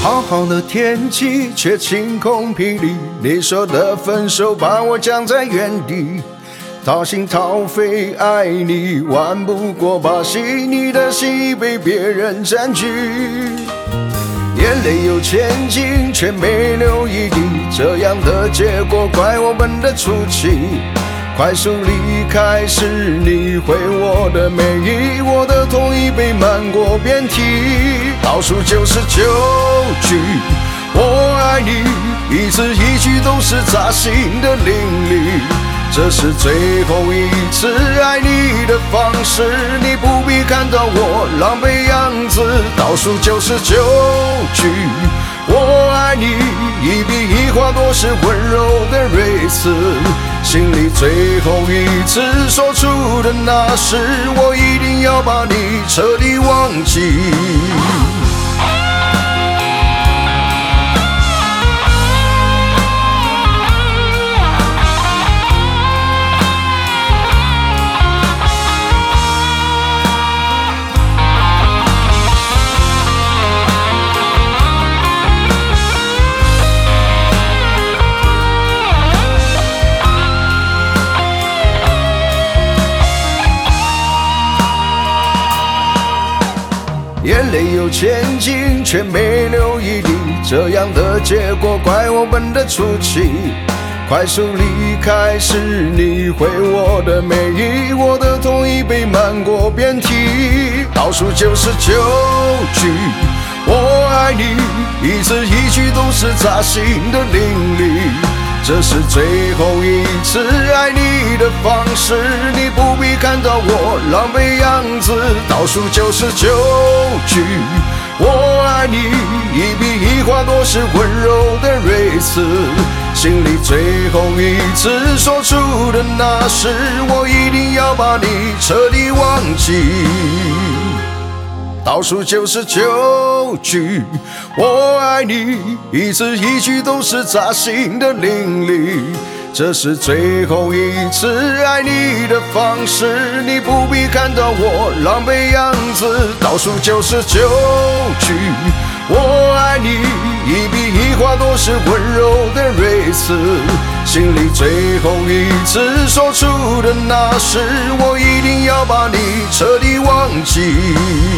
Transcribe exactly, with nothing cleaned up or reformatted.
好好的天气却晴空霹雳，你说的分手把我僵在原地，掏心掏肺爱你，玩不过把戏，你的心已被别人占据。眼泪有千斤，却没流一滴，这样的结果怪我们的出气。快速离开是你回我的美意，我的痛已被漫过遍体。倒数九十九句我爱你，一字一句都是扎心的淋漓。这是最后一次爱你的方式，你不必看到我狼狈样子。倒数九十九句我爱你，一笔一画都是温柔的瑞词，心里最后一次说出的那时，我一定要把你彻底忘记。眼泪有千斤，却没流一滴，这样的结果怪我们的出气。快速离开是你回我的美意，我的痛已被漫过遍体。倒数九十九句我爱你，一字一句都是扎心的淋漓。这是最后一次爱你的方式，你不必看到我狼狈样子。倒数九十九句我爱你，一笔一画都是温柔的瑞词，心里最后一次说出的那时，我一定要把你彻底忘记。倒数九十九句我爱你，一字一句都是扎心的淋漓。这是最后一次爱你的方式，你不必看到我狼狈样子。倒数九十九句我爱你，一笔一画都是温柔的瑞词，心里最后一次说出的那时，我一定要把你彻底忘记。